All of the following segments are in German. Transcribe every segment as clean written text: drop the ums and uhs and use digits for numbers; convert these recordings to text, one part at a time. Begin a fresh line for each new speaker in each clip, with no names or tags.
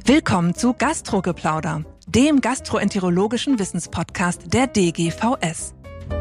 Willkommen zu Gastrogeplauder, dem gastroenterologischen Wissenspodcast der DGVS.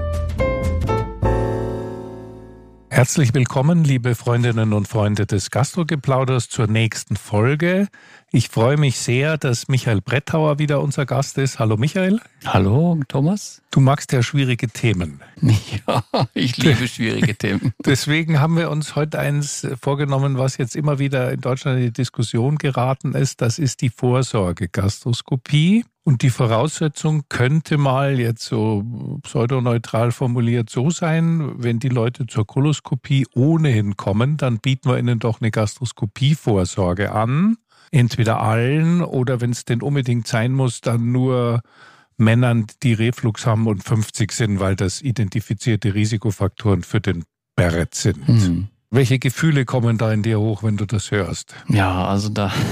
Herzlich willkommen, liebe Freundinnen und Freunde des Gastrogeplauders, zur nächsten Folge. Ich freue mich sehr, dass Michael Brettauer wieder unser Gast ist. Hallo Michael.
Hallo Thomas.
Du magst ja schwierige Themen.
Ja, ich liebe schwierige Themen.
Deswegen haben wir uns heute eins vorgenommen, was jetzt immer wieder in Deutschland in die Diskussion geraten ist. Das ist die Vorsorgegastroskopie. Und die Voraussetzung könnte mal jetzt so pseudoneutral formuliert so sein, wenn die Leute zur Koloskopie ohnehin kommen, dann bieten wir ihnen doch eine Gastroskopievorsorge an. Entweder allen oder wenn es denn unbedingt sein muss, dann nur Männern, die Reflux haben und 50 sind, weil das identifizierte Risikofaktoren für den Barrett sind. Mhm. Welche Gefühle kommen da in dir hoch, wenn du das hörst?
Ja, also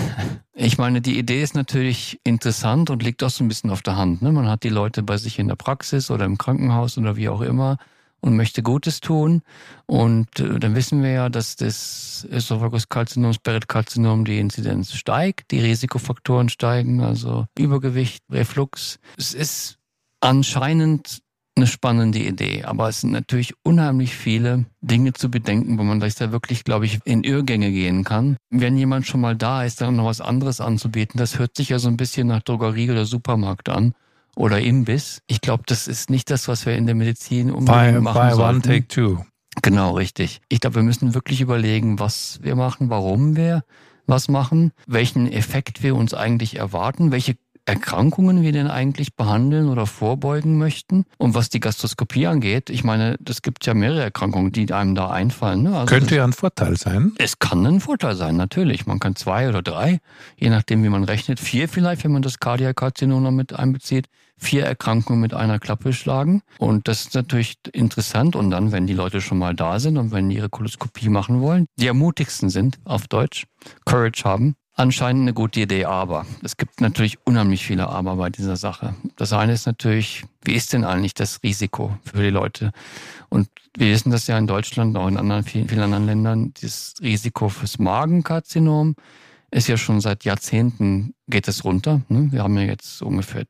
ich meine, die Idee ist natürlich interessant und liegt auch so ein bisschen auf der Hand. Ne? Man hat die Leute bei sich in der Praxis oder im Krankenhaus oder wie auch immer und möchte Gutes tun. Und dann wissen wir ja, dass das Ösophaguskarzinom, Barrett-Karzinom, die Inzidenz steigt, die Risikofaktoren steigen, also Übergewicht, Reflux. Es ist anscheinend eine spannende Idee, aber es sind natürlich unheimlich viele Dinge zu bedenken, wo man da wirklich, glaube ich, in Irrgänge gehen kann. Wenn jemand schon mal da ist, dann noch was anderes anzubieten, das hört sich ja so ein bisschen nach Drogerie oder Supermarkt an oder Imbiss. Ich glaube, das ist nicht das, was wir in der Medizin unbedingt machen sollten.
Buy one, take two.
Genau, richtig. Ich glaube, wir müssen wirklich überlegen, was wir machen, warum wir was machen, welchen Effekt wir uns eigentlich erwarten, welche Erkrankungen wir denn eigentlich behandeln oder vorbeugen möchten. Und was die Gastroskopie angeht, ich meine, es gibt ja mehrere Erkrankungen, die einem da einfallen. Ne? Also
könnte ja ein Vorteil sein.
Es kann ein Vorteil sein, natürlich. Man kann 2 oder 3, je nachdem wie man rechnet, 4 vielleicht, wenn man das Kardiakkarzinom noch mit einbezieht, 4 Erkrankungen mit einer Klappe schlagen. Und das ist natürlich interessant. Und dann, wenn die Leute schon mal da sind und wenn die ihre Koloskopie machen wollen, die am mutigsten sind, auf Deutsch, Courage haben, anscheinend eine gute Idee, aber es gibt natürlich unheimlich viele Aber bei dieser Sache. Das eine ist natürlich, wie ist denn eigentlich das Risiko für die Leute? Und wir wissen das ja in Deutschland, auch in vielen anderen Ländern, das Risiko fürs Magenkarzinom ist ja schon seit Jahrzehnten, geht es runter. Wir haben ja jetzt ungefähr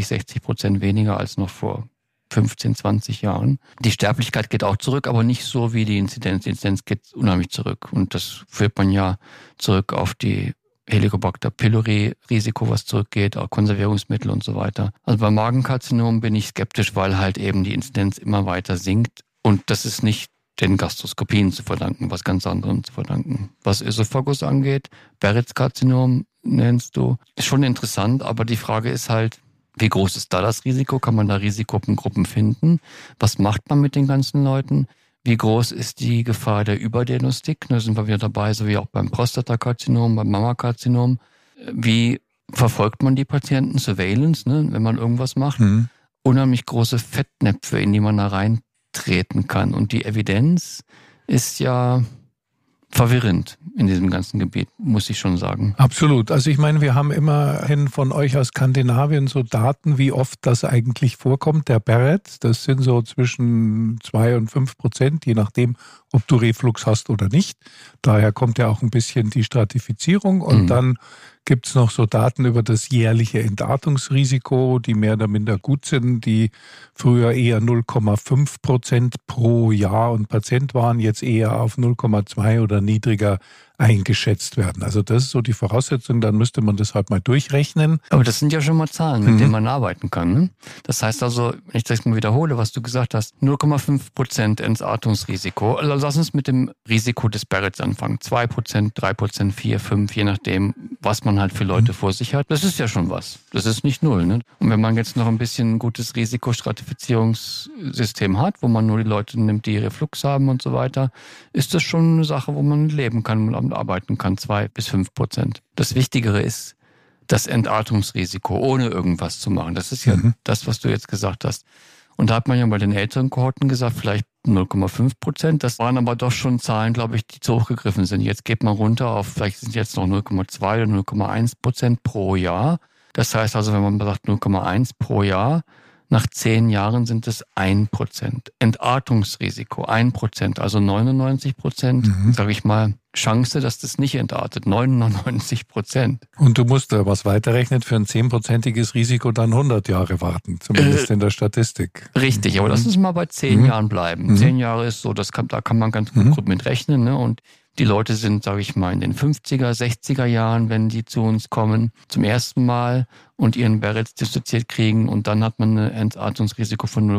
50-60% weniger als noch vor 15, 20 Jahren. Die Sterblichkeit geht auch zurück, aber nicht so wie die Inzidenz. Die Inzidenz geht unheimlich zurück. Und das führt man ja zurück auf die Helicobacter pylori Risiko, was zurückgeht, auch Konservierungsmittel und so weiter. Also beim Magenkarzinom bin ich skeptisch, weil halt eben die Inzidenz immer weiter sinkt. Und das ist nicht den Gastroskopien zu verdanken, was ganz anderem zu verdanken. Was Ösophagus angeht, Barrett-Karzinom nennst du, ist schon interessant, aber die Frage ist halt, wie groß ist da das Risiko? Kann man da Risikogruppen finden? Was macht man mit den ganzen Leuten? Wie groß ist die Gefahr der Überdiagnostik? Da sind wir wieder dabei, so wie auch beim Prostatakarzinom, beim Mammakarzinom. Wie verfolgt man die Patienten? Surveillance, wenn man irgendwas macht. Unheimlich große Fettnäpfe, in die man da reintreten kann. Und die Evidenz ist ja verwirrend in diesem ganzen Gebiet, muss ich schon sagen.
Absolut. Also ich meine, wir haben immerhin von euch aus Skandinavien so Daten, wie oft das eigentlich vorkommt, der Barrett. Das sind so zwischen 2 und 5%, je nachdem, ob du Reflux hast oder nicht. Daher kommt ja auch ein bisschen die Stratifizierung. Und dann gibt es noch so Daten über das jährliche Entartungsrisiko, die mehr oder minder gut sind, die früher eher 0,5% pro Jahr und Patient waren, jetzt eher auf 0,2 oder niedriger eingeschätzt werden. Also das ist so die Voraussetzung, dann müsste man das halt mal durchrechnen.
Aber das sind ja schon mal Zahlen, mit denen man arbeiten kann. Ne? Das heißt also, wenn ich das mal wiederhole, was du gesagt hast, 0,5% Entartungsrisiko. Also lass uns mit dem Risiko des Barretts anfangen. 2%, 3%, 4, 5, je nachdem, was man halt für Leute vor sich hat. Das ist ja schon was. Das ist nicht 0. Ne? Und wenn man jetzt noch ein bisschen ein gutes Risikostratifizierungssystem hat, wo man nur die Leute nimmt, die Reflux haben und so weiter, ist das schon eine Sache, wo man leben kann und arbeiten kann, 2-5%. Das Wichtigere ist das Entartungsrisiko, ohne irgendwas zu machen. Das ist ja das, was du jetzt gesagt hast. Und da hat man ja bei den älteren Kohorten gesagt, vielleicht 0,5%. Das waren aber doch schon Zahlen, glaube ich, die zu hoch gegriffen sind. Jetzt geht man runter auf, vielleicht sind es jetzt noch 0,2 oder 0,1% pro Jahr. Das heißt also, wenn man sagt 0,1 pro Jahr, nach 10 Jahren sind es 1%. Entartungsrisiko 1%, also 99%, sage ich mal, Chance, dass das nicht entartet, 99%.
Und du musst da was weiterrechnen, für ein 10%iges Risiko dann 100 Jahre warten, zumindest in der Statistik.
Richtig, aber lass uns mal bei 10 Jahren bleiben. 10 Jahre ist so, da kann man ganz gut mit rechnen, ne? Und die Leute sind, sage ich mal, in den 50er, 60er Jahren, wenn die zu uns kommen, zum ersten Mal und ihren Barretts dissoziiert kriegen. Und dann hat man ein Entartungsrisiko von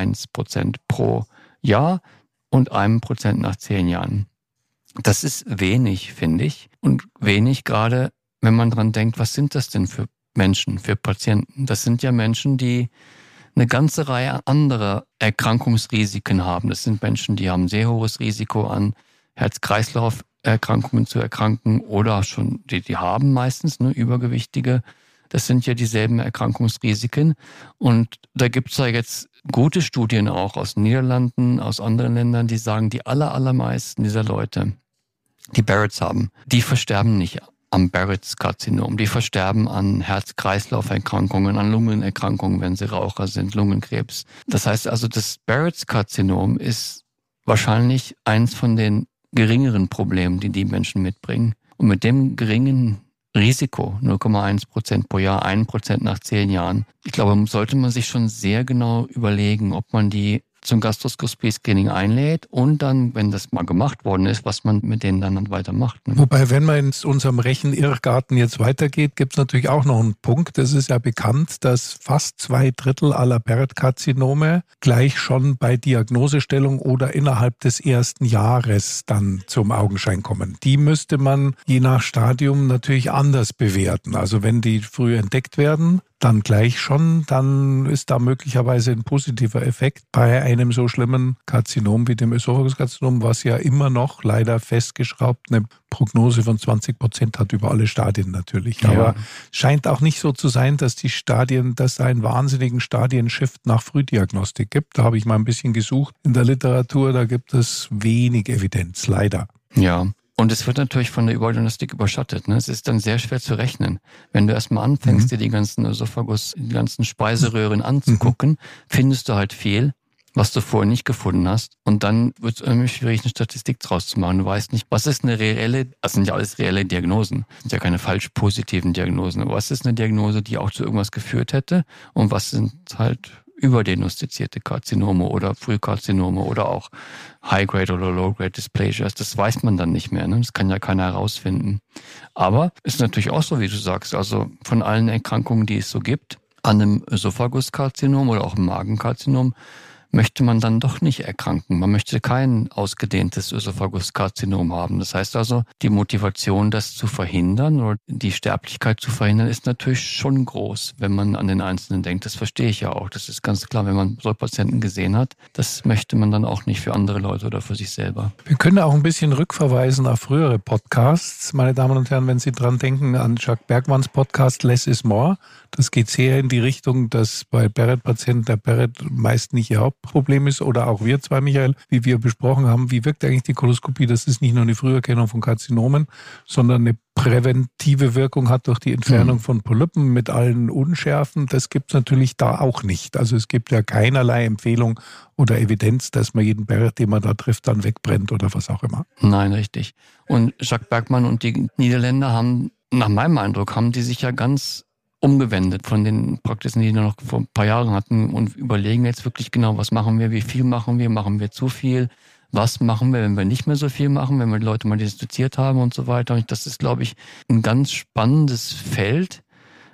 0,1% pro Jahr und 1% nach 10 Jahren. Das ist wenig, finde ich. Und wenig gerade, wenn man dran denkt, was sind das denn für Menschen, für Patienten? Das sind ja Menschen, die eine ganze Reihe anderer Erkrankungsrisiken haben. Das sind Menschen, die haben sehr hohes Risiko an Herz-Kreislauf-Erkrankungen zu erkranken oder schon, die haben meistens Übergewichtige. Das sind ja dieselben Erkrankungsrisiken. Und da gibt's ja jetzt gute Studien auch aus den Niederlanden, aus anderen Ländern, die sagen, die allermeisten dieser Leute, die Barretts haben, die versterben nicht am Barretts-Karzinom. Die versterben an Herz-Kreislauf-Erkrankungen, an Lungenerkrankungen, wenn sie Raucher sind, Lungenkrebs. Das heißt also, das Barretts-Karzinom ist wahrscheinlich eins von den geringeren Problemen, die Menschen mitbringen. Und mit dem geringen Risiko, 0,1% pro Jahr, 1% nach 10 Jahren, ich glaube, sollte man sich schon sehr genau überlegen, ob man die zum Gastroskopie-Screening einlädt und dann, wenn das mal gemacht worden ist, was man mit denen dann weitermacht. Ne?
Wobei, wenn man in unserem Rechenirrgarten jetzt weitergeht, gibt es natürlich auch noch einen Punkt. Es ist ja bekannt, dass fast 2/3 aller Barrett-Karzinome gleich schon bei Diagnosestellung oder innerhalb des ersten Jahres dann zum Augenschein kommen. Die müsste man je nach Stadium natürlich anders bewerten. Also wenn die früh entdeckt werden, dann gleich schon, dann ist da möglicherweise ein positiver Effekt bei einem so schlimmen Karzinom wie dem Ösophagus-Karzinom, was ja immer noch leider festgeschraubt eine Prognose von 20% hat über alle Stadien natürlich.
Ja.
Aber scheint auch nicht so zu sein, dass die Stadien, dass es einen wahnsinnigen Stadienshift nach Frühdiagnostik gibt. Da habe ich mal ein bisschen gesucht in der Literatur, da gibt es wenig Evidenz, leider.
Ja. Und es wird natürlich von der Überdiagnostik überschattet. Ne? Es ist dann sehr schwer zu rechnen. Wenn du erstmal anfängst, dir die ganzen Ösophagus, die ganzen Speiseröhren anzugucken, findest du halt viel, was du vorher nicht gefunden hast. Und dann wird es irgendwie schwierig, eine Statistik draus zu machen. Du weißt nicht, was ist eine reelle, das sind ja alles reelle Diagnosen. Das sind ja keine falsch positiven Diagnosen. Aber was ist eine Diagnose, die auch zu irgendwas geführt hätte? Und was sind halt überdiagnostizierte Karzinome oder Frühkarzinome oder auch High-Grade oder Low-Grade Dysplasias. Das weiß man dann nicht mehr. Ne? Das kann ja keiner herausfinden. Aber ist natürlich auch so, wie du sagst, also von allen Erkrankungen, die es so gibt, an einem Ösophagus-Karzinom oder auch einem Magenkarzinom, möchte man dann doch nicht erkranken. Man möchte kein ausgedehntes Ösophagus-Karzinom haben. Das heißt also, die Motivation, das zu verhindern oder die Sterblichkeit zu verhindern, ist natürlich schon groß, wenn man an den Einzelnen denkt. Das verstehe ich ja auch. Das ist ganz klar, wenn man solche Patienten gesehen hat. Das möchte man dann auch nicht für andere Leute oder für sich selber.
Wir können auch ein bisschen rückverweisen auf frühere Podcasts. Meine Damen und Herren, wenn Sie dran denken, an Jacques Bergmanns Podcast Less is More. Das geht sehr in die Richtung, dass bei Barrett-Patienten der Barrett meist nicht ihr Hauptproblem ist oder auch wir zwei, Michael, wie wir besprochen haben, wie wirkt eigentlich die Koloskopie? Das ist nicht nur eine Früherkennung von Karzinomen, sondern eine präventive Wirkung hat durch die Entfernung von Polypen mit allen Unschärfen. Das gibt es natürlich da auch nicht. Also es gibt ja keinerlei Empfehlung oder Evidenz, dass man jeden Barrett, den man da trifft, dann wegbrennt oder was auch immer.
Nein, richtig. Und Jacques Bergmann und die Niederländer haben, nach meinem Eindruck, haben die sich ja ganz umgewendet von den Praxisen, die wir noch vor ein paar Jahren hatten und überlegen jetzt wirklich genau, was machen wir, wie viel machen wir zu viel, was machen wir, wenn wir nicht mehr so viel machen, wenn wir die Leute mal dissoziiert haben und so weiter. Und das ist, glaube ich, ein ganz spannendes Feld,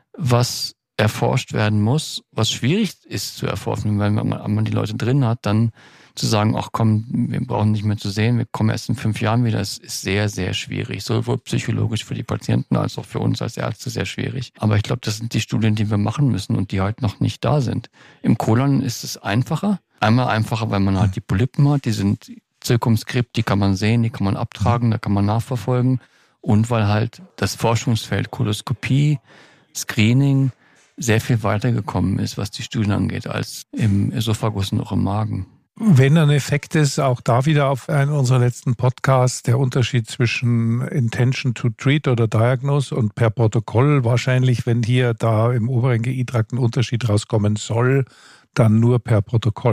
was erforscht werden muss, was schwierig ist zu erforschen, weil wenn man die Leute drin hat, dann zu sagen, ach komm, wir brauchen nicht mehr zu sehen, wir kommen erst in 5 Jahren wieder, das ist sehr, sehr schwierig. Sowohl psychologisch für die Patienten als auch für uns als Ärzte sehr schwierig. Aber ich glaube, das sind die Studien, die wir machen müssen und die halt noch nicht da sind. Im Kolon ist es einfacher. Einmal einfacher, weil man halt die Polypen hat, die sind Zirkumskript, die kann man sehen, die kann man abtragen, da kann man nachverfolgen. Und weil halt das Forschungsfeld Koloskopie, Screening sehr viel weitergekommen ist, was die Studien angeht, als im Esophagus und auch im Magen.
Wenn ein Effekt ist, auch da wieder auf einen unserer letzten Podcasts, der Unterschied zwischen Intention to Treat oder Diagnose und per Protokoll wahrscheinlich, wenn hier da im oberen GI-Trakt ein Unterschied rauskommen soll, dann nur per Protokoll.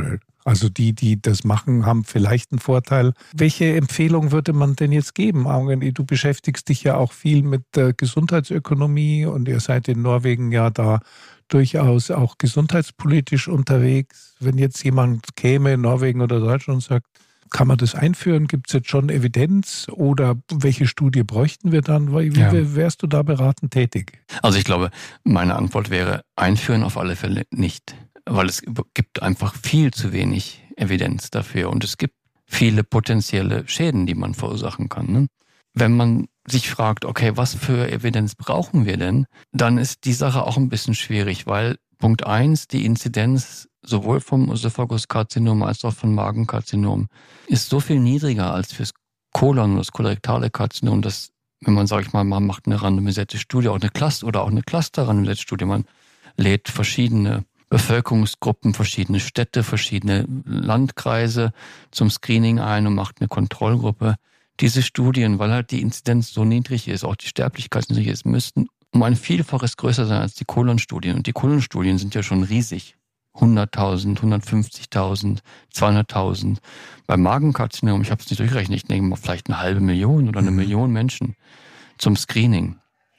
Also die das machen, haben vielleicht einen Vorteil. Welche Empfehlung würde man denn jetzt geben? Du beschäftigst dich ja auch viel mit Gesundheitsökonomie und ihr seid in Norwegen ja da durchaus auch gesundheitspolitisch unterwegs. Wenn jetzt jemand käme in Norwegen oder Deutschland und sagt, kann man das einführen? Gibt es jetzt schon Evidenz oder welche Studie bräuchten wir dann? Wie wärst du da beratend tätig?
Also ich glaube, meine Antwort wäre, einführen auf alle Fälle nicht. Weil es gibt einfach viel zu wenig Evidenz dafür und es gibt viele potenzielle Schäden, die man verursachen kann. Ne? Wenn man sich fragt, okay, was für Evidenz brauchen wir denn, dann ist die Sache auch ein bisschen schwierig, weil Punkt 1, die Inzidenz sowohl vom Ösophaguskarzinom als auch vom Magenkarzinom ist so viel niedriger als fürs Kolon oder das kolorektale Karzinom, dass, wenn man, sage ich mal, man macht eine randomisierte Studie, auch eine Cluster-randomisierte Studie, man lädt verschiedene Bevölkerungsgruppen, verschiedene Städte, verschiedene Landkreise zum Screening ein und macht eine Kontrollgruppe. Diese Studien, weil halt die Inzidenz so niedrig ist, auch die Sterblichkeit niedrig ist, müssten um ein Vielfaches größer sein als die Kolonstudien. Und die Kolonstudien sind ja schon riesig. 100.000, 150.000, 200.000. Beim Magenkarzinom, ich habe es nicht durchgerechnet, ich denke mal vielleicht 500.000 oder 1 Million Menschen zum Screening.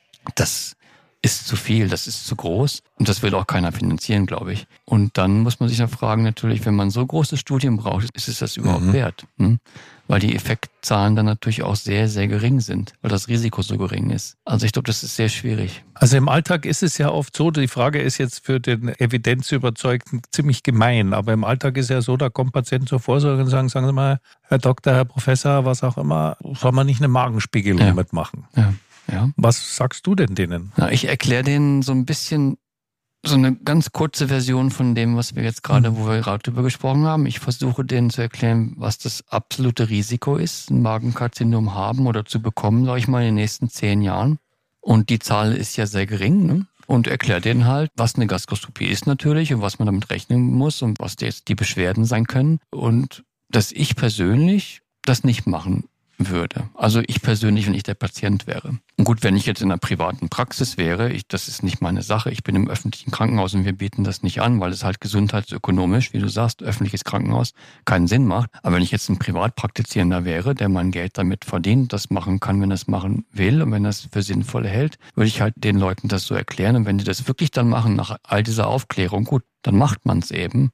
Das ist zu viel, das ist zu groß und das will auch keiner finanzieren, glaube ich. Und dann muss man sich ja fragen, natürlich, wenn man so große Studien braucht, ist es das überhaupt wert? Weil die Effektzahlen dann natürlich auch sehr, sehr gering sind, weil das Risiko so gering ist. Also ich glaube, das ist sehr schwierig.
Also im Alltag ist es ja oft so, die Frage ist jetzt für den Evidenzüberzeugten ziemlich gemein, aber im Alltag ist ja so, da kommen Patienten zur Vorsorge und sagen Sie mal, Herr Doktor, Herr Professor, was auch immer, soll man nicht eine Magenspiegelung mitmachen?
Ja.
Was sagst du denn denen?
Na, ich erkläre denen so ein bisschen, so eine ganz kurze Version von dem, was wir jetzt gerade, wo wir gerade drüber gesprochen haben. Ich versuche denen zu erklären, was das absolute Risiko ist, ein Magenkarzinom haben oder zu bekommen, sage ich mal, in den nächsten 10 Jahren. Und die Zahl ist ja sehr gering, ne? Und erkläre denen halt, was eine Gastroskopie ist natürlich und was man damit rechnen muss und was jetzt die Beschwerden sein können. Und dass ich persönlich das nicht machen würde. Also ich persönlich, wenn ich der Patient wäre. Und gut, wenn ich jetzt in einer privaten Praxis wäre, das ist nicht meine Sache. Ich bin im öffentlichen Krankenhaus und wir bieten das nicht an, weil es halt gesundheitsökonomisch, wie du sagst, öffentliches Krankenhaus keinen Sinn macht. Aber wenn ich jetzt ein Privatpraktizierender wäre, der mein Geld damit verdient, das machen kann, wenn er es machen will und wenn er es für sinnvoll hält, würde ich halt den Leuten das so erklären. Und wenn die das wirklich dann machen, nach all dieser Aufklärung, gut, dann macht man es eben.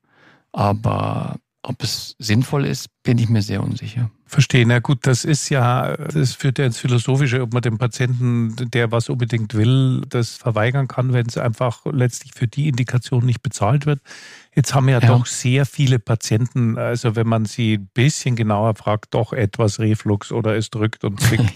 Aber ob es sinnvoll ist, bin ich mir sehr unsicher.
Verstehe. Na gut, das führt ja ins Philosophische, ob man dem Patienten, der was unbedingt will, das verweigern kann, wenn es einfach letztlich für die Indikation nicht bezahlt wird. Jetzt haben ja doch sehr viele Patienten, also wenn man sie ein bisschen genauer fragt, doch etwas Reflux oder es drückt und zwickt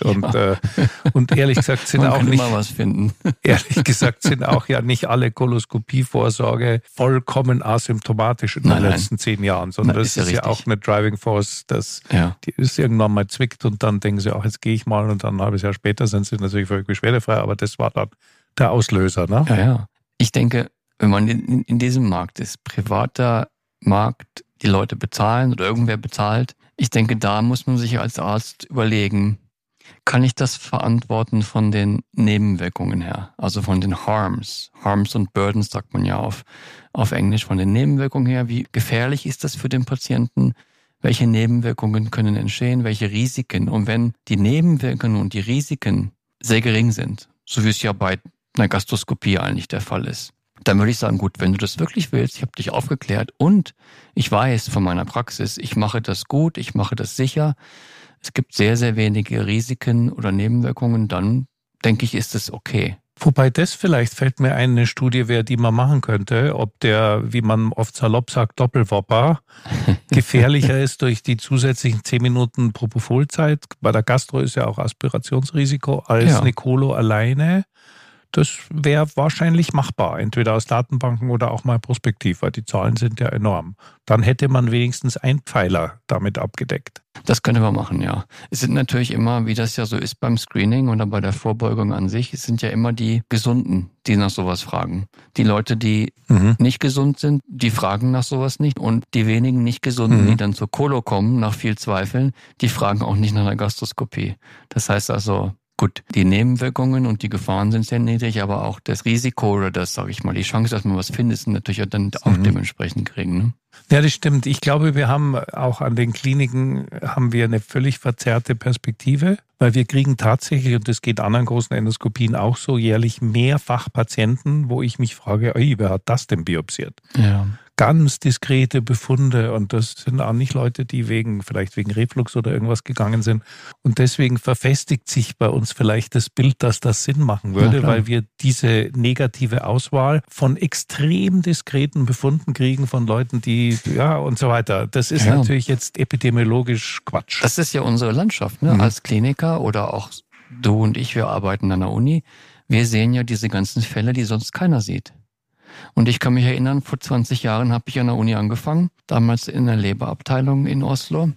und ehrlich gesagt sind auch nicht,
immer was finden.
Ehrlich gesagt sind auch ja nicht alle Koloskopievorsorge vollkommen asymptomatisch in den letzten 10 Jahren, sondern das ist ja auch eine Driving Force, dass die ist irgendwann mal zwickt und dann denken sie, ach, jetzt gehe ich mal und dann ein halbes Jahr später sind sie natürlich völlig beschwerdefrei, aber das war dann der Auslöser, ne?
Ja. Ich denke, wenn man in diesem Markt ist, privater Markt, die Leute bezahlen oder irgendwer bezahlt, ich denke, da muss man sich als Arzt überlegen, kann ich das verantworten von den Nebenwirkungen her? Also von den Harms und Burdens sagt man ja auf Englisch, von den Nebenwirkungen her. Wie gefährlich ist das für den Patienten? Welche Nebenwirkungen können entstehen? Welche Risiken? Und wenn die Nebenwirkungen und die Risiken sehr gering sind, so wie es ja bei einer Gastroskopie eigentlich der Fall ist, dann würde ich sagen, gut, wenn du das wirklich willst, ich habe dich aufgeklärt und ich weiß von meiner Praxis, ich mache das gut, ich mache das sicher, es gibt sehr, sehr wenige Risiken oder Nebenwirkungen, dann denke ich, ist es okay.
Wobei das vielleicht fällt mir ein, eine Studie wäre, die man machen könnte, ob der, wie man oft salopp sagt, Doppelwopper gefährlicher ist durch die zusätzlichen 10 Minuten Propofolzeit. Bei der Gastro ist ja auch Aspirationsrisiko als eine Kolo alleine. Das wäre wahrscheinlich machbar, entweder aus Datenbanken oder auch mal prospektiv, weil die Zahlen sind ja enorm. Dann hätte man wenigstens einen Pfeiler damit abgedeckt.
Das könnte man machen, ja. Es sind natürlich immer, wie das ja so ist beim Screening oder bei der Vorbeugung an sich, es sind ja immer die Gesunden, die nach sowas fragen. Die Leute, die nicht gesund sind, die fragen nach sowas nicht. Und die wenigen nicht Gesunden, die dann zur Kolo kommen, nach viel Zweifeln, die fragen auch nicht nach einer Gastroskopie. Das heißt also, Gut, die Nebenwirkungen und die Gefahren sind sehr niedrig, aber auch das Risiko oder das, sage ich mal, die Chance, dass man was findet, ist natürlich dann auch dementsprechend gering. Ne?
Ja, das stimmt. Ich glaube, wir haben auch an den Kliniken eine völlig verzerrte Perspektive, weil wir kriegen tatsächlich, und das geht anderen großen Endoskopien auch so, jährlich mehrfach Patienten, wo ich mich frage, wer hat das denn biopsiert?
Ja.
Ganz diskrete Befunde, und das sind auch nicht Leute, die vielleicht wegen Reflux oder irgendwas gegangen sind. Und deswegen verfestigt sich bei uns vielleicht das Bild, dass das Sinn machen würde, weil wir diese negative Auswahl von extrem diskreten Befunden kriegen von Leuten, die, und so weiter. Das ist natürlich jetzt epidemiologisch Quatsch.
Das ist ja unsere Landschaft, ne? Als Kliniker oder auch du und ich, wir arbeiten an der Uni. Wir sehen ja diese ganzen Fälle, die sonst keiner sieht. Und ich kann mich erinnern, vor 20 Jahren habe ich an der Uni angefangen, damals in der Leberabteilung in Oslo.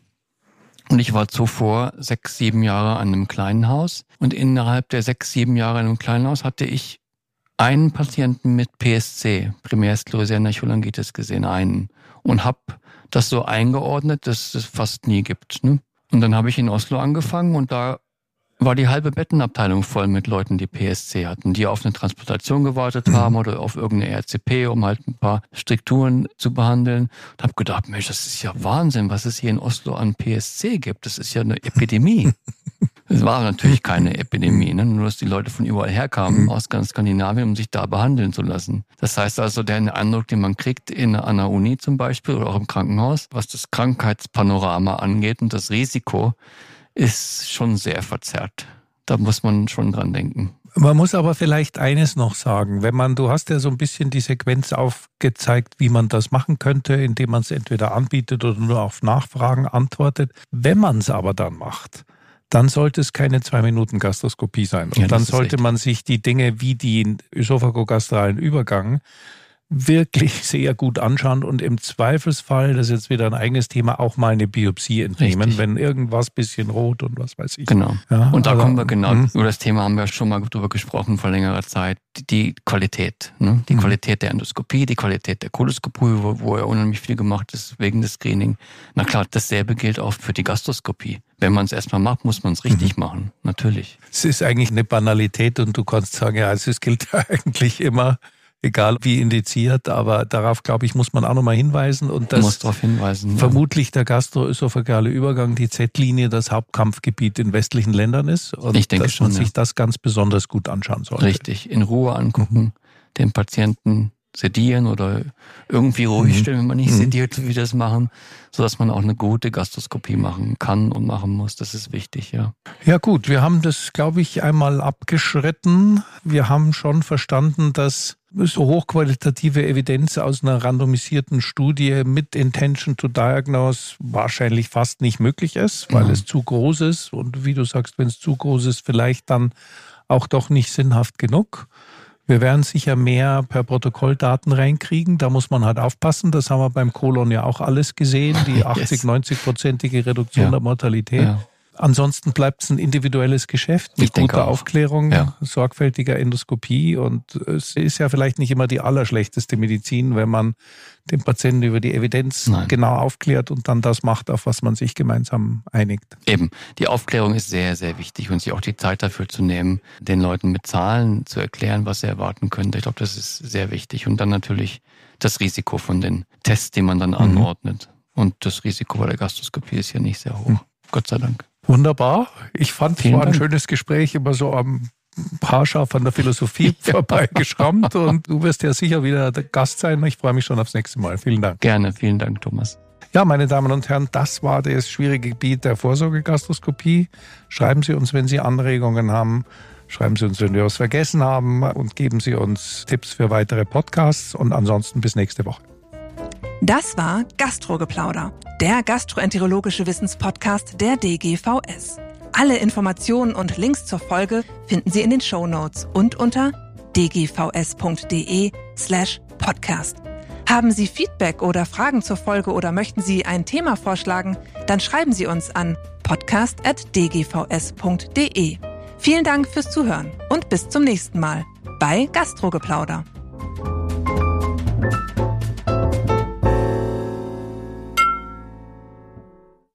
Und ich war zuvor 6, 7 Jahre an einem kleinen Haus. Und innerhalb der 6, 7 Jahre in einem kleinen Haus hatte ich einen Patienten mit PSC, primärsklerosierender Cholangitis, gesehen, einen. Und habe das so eingeordnet, dass es fast nie gibt. Ne? Und dann habe ich in Oslo angefangen und da war die halbe Bettenabteilung voll mit Leuten, die PSC hatten, die auf eine Transplantation gewartet haben oder auf irgendeine RCP, um halt ein paar Strukturen zu behandeln. Und habe gedacht, Mensch, das ist ja Wahnsinn, was es hier in Oslo an PSC gibt. Das ist ja eine Epidemie. Es war natürlich keine Epidemie, ne? Nur dass die Leute von überall herkamen, aus ganz Skandinavien, um sich da behandeln zu lassen. Das heißt also, der Eindruck, den man kriegt an der Uni zum Beispiel oder auch im Krankenhaus, was das Krankheitspanorama angeht und das Risiko, ist schon sehr verzerrt. Da muss man schon dran denken.
Man muss aber vielleicht eines noch sagen. Du hast ja so ein bisschen die Sequenz aufgezeigt, wie man das machen könnte, indem man es entweder anbietet oder nur auf Nachfragen antwortet. Wenn man es aber dann macht, dann sollte es keine 2-Minuten-Gastroskopie sein. Und dann sollte man sich die Dinge wie den ösophagogastralen Übergang wirklich sehr gut anschauen und im Zweifelsfall, das ist jetzt wieder ein eigenes Thema, auch mal eine Biopsie entnehmen, wenn irgendwas bisschen rot und was weiß ich.
Genau. Ja, und da kommen wir über das Thema haben wir schon mal drüber gesprochen vor längerer Zeit. Die Qualität, ne? Die Qualität der Endoskopie, die Qualität der Koloskopie, wo ja unheimlich viel gemacht ist wegen des Screening. Na klar, dasselbe gilt auch für die Gastroskopie. Wenn man es erstmal macht, muss man es richtig machen, natürlich.
Es ist eigentlich eine Banalität und du kannst sagen, ja, es gilt ja eigentlich immer, egal wie indiziert, aber darauf, glaube ich, muss man auch nochmal hinweisen. Und das vermutlich der gastroösophagale Übergang, die Z-Linie, das Hauptkampfgebiet in westlichen Ländern ist. Und ich denke dass man sich das ganz besonders gut anschauen sollte.
Richtig, in Ruhe angucken, den Patienten sedieren oder irgendwie ruhig stellen, wenn man nicht sediert, wie das machen, sodass man auch eine gute Gastroskopie machen kann und machen muss. Das ist wichtig, ja.
Ja gut, wir haben das, glaube ich, einmal abgeschritten. Wir haben schon verstanden, dass so hochqualitative Evidenz aus einer randomisierten Studie mit Intention to Diagnose wahrscheinlich fast nicht möglich ist, weil es zu groß ist. Und wie du sagst, wenn es zu groß ist, vielleicht dann auch doch nicht sinnhaft genug. Wir werden sicher mehr per Protokolldaten reinkriegen. Da muss man halt aufpassen. Das haben wir beim Kolon ja auch alles gesehen. Die 80-90%ige Reduktion der Mortalität. Ja. Ansonsten bleibt es ein individuelles Geschäft mit guter Aufklärung, sorgfältiger Endoskopie. Und es ist ja vielleicht nicht immer die allerschlechteste Medizin, wenn man den Patienten über die Evidenz genau aufklärt und dann das macht, auf was man sich gemeinsam einigt.
Eben, die Aufklärung ist sehr, sehr wichtig und sich auch die Zeit dafür zu nehmen, den Leuten mit Zahlen zu erklären, was sie erwarten können. Ich glaube, das ist sehr wichtig. Und dann natürlich das Risiko von den Tests, die man dann anordnet. Und das Risiko bei der Gastroskopie ist ja nicht sehr hoch. Gott sei Dank.
Wunderbar. Ich fand, es war ein schönes Gespräch, immer so am haarscharf an der Philosophie vorbeigeschrammt. Und du wirst ja sicher wieder der Gast sein. Ich freue mich schon aufs nächste Mal. Vielen Dank.
Gerne, vielen Dank, Thomas.
Ja, meine Damen und Herren, das war das schwierige Gebiet der Vorsorgegastroskopie. Schreiben Sie uns, wenn Sie Anregungen haben. Schreiben Sie uns, wenn wir was vergessen haben. Und geben Sie uns Tipps für weitere Podcasts. Und ansonsten bis nächste Woche.
Das war Gastrogeplauder, der gastroenterologische Wissenspodcast der DGVS. Alle Informationen und Links zur Folge finden Sie in den Shownotes und unter dgvs.de/podcast. Haben Sie Feedback oder Fragen zur Folge oder möchten Sie ein Thema vorschlagen, dann schreiben Sie uns an podcast@dgvs.de. Vielen Dank fürs Zuhören und bis zum nächsten Mal bei Gastrogeplauder.